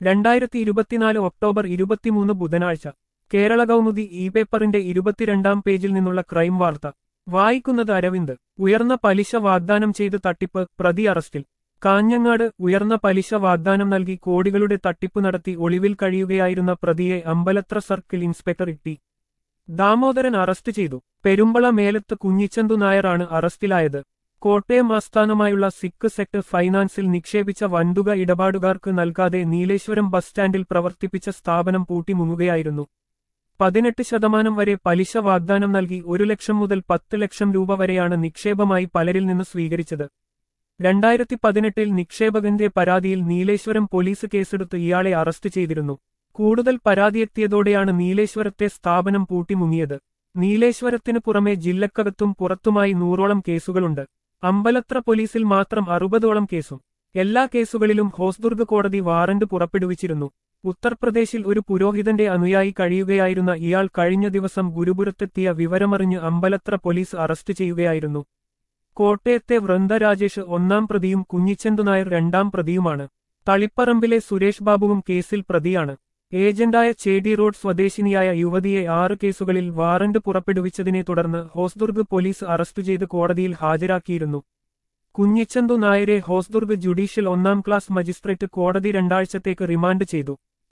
2024 October 23 ബുധനാഴ്ച Kerala Kaumudi E പേപ്പറിന്റെ 22-ാം പേജിൽ നിന്നുള്ള ക്രൈം വാർത്ത വായിക്കുന്നത് അരവിന്ദ്. ഉയർന്ന പലിശ വാഗ്ദാനം ചെയ്ത് തട്ടിപ്പ്, പ്രതി അറസ്റ്റിൽ. കാഞ്ഞങ്ങാട് ഉയർന്ന പലിശ വാഗ്ദാനം നൽകി കോടികളുടെ തട്ടിപ്പ് നടത്തി ഒളിവിൽ കഴിയുകയായിരുന്ന പ്രതിയെ Ambalathara circle inspector T Damodaran arrest ചെയ്തു. പെരുമ്പള മേലത്ത് കുഞ്ഞിച്ചന്തു നായരാണ് അറസ്റ്റിലായത്. കോട്ടയം ആസ്ഥാനമായുള്ള സിക്ക് സെക്ടർ ഫൈനാൻസിൽ നിക്ഷേപിച്ച വൻതുക ഇടപാടുകാർക്ക് നൽകാതെ നീലേശ്വരം ബസ് സ്റ്റാൻഡിൽ പ്രവർത്തിപ്പിച്ച സ്ഥാപനം പൂട്ടിമുങ്ങുകയായിരുന്നു. 18% വരെ പലിശ വാഗ്ദാനം നൽകി 1 ലക്ഷം മുതൽ 10 ലക്ഷം രൂപ വരെയാണ് നിക്ഷേപമായി പലരിൽ നിന്ന് സ്വീകരിച്ചത്. 2018-ൽ നിക്ഷേപകന്റെ പരാതിയിൽ നീലേശ്വരം പോലീസ് കേസെടുത്ത് ഇയാളെ അറസ്റ്റ് ചെയ്തിരുന്നു. കൂടുതൽ പരാതിയെത്തിയതോടെയാണ് നീലേശ്വരത്തെ സ്ഥാപനം പൂട്ടിമുങ്ങിയത്. നീലേശ്വരത്തിന് പുറമെ ജില്ലക്കകത്തും പുറത്തുമായി 100ഓളം കേസുകളുണ്ട്. അമ്പലത്ര പോലീസിൽ മാത്രം 60ഓളം കേസും. എല്ലാ കേസുകളിലും ഹോസ്ദുർഗ് കോടതി വാറന്റ് പുറപ്പെടുവിച്ചിരുന്നു. ഉത്തർപ്രദേശിൽ ഒരു പുരോഹിതന്റെ അനുയായി കഴിയുകയായിരുന്ന ഇയാൾ കഴിഞ്ഞ ദിവസം ഗുരുപുരത്തെത്തിയ വിവരമറിഞ്ഞ് അമ്പലത്ര പോലീസ് അറസ്റ്റ് ചെയ്യുകയായിരുന്നു. കോട്ടയത്തെ വൃന്ദ രാജേഷ് 1-ാം പ്രതിയും കുഞ്ഞിച്ചന്തു നായർ 2-ാം പ്രതിയുമാണ്. തളിപ്പറമ്പിലെ സുരേഷ് ബാബുവും കേസിൽ പ്രതിയാണ്. ഏജന്റായ ചേടി റോഡ് സ്വദേശിനിയായ യുവതിയെ 6 കേസുകളിൽ വാറന്റ് പുറപ്പെടുവിച്ചതിനെ തുടർന്ന് ഹോസ്ദുർഗ് പോലീസ് അറസ്റ്റ് ചെയ്ത് കോടതിയിൽ ഹാജരാക്കിയിരുന്നു. കുഞ്ഞിച്ചന്തു നായരെ ഹോസ്ദുർഗ് ജുഡീഷ്യൽ 1-ാം ക്ലാസ് മജിസ്ട്രേറ്റ് കോടതി 2 ആഴ്ചത്തേക്ക് റിമാൻഡ് ചെയ്തു.